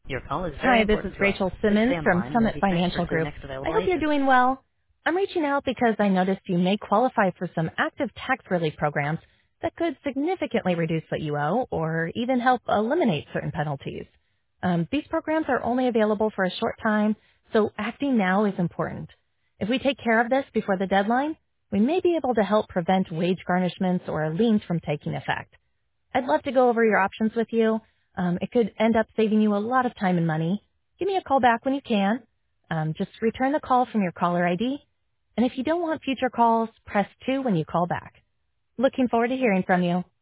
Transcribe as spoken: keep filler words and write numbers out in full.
Your call is very Hi, this is important to us. Rachel Please Simmons stay on the from line and you'll Summit be Financial transferred to the Group. next I available hope you're agent. doing well. I'm reaching out because I noticed you may qualify for some active tax relief programs that could significantly reduce what you owe or even help eliminate certain penalties. Um, these programs are only available for a short time, so acting now is important. If we take care of this before the deadline, we may be able to help prevent wage garnishments or liens from taking effect. I'd love to go over your options with you. Um, it could end up saving you a lot of time and money. Give me a call back when you can. Um, just return the call from your caller I D. And if you don't want future calls, press two when you call back. Looking forward to hearing from you.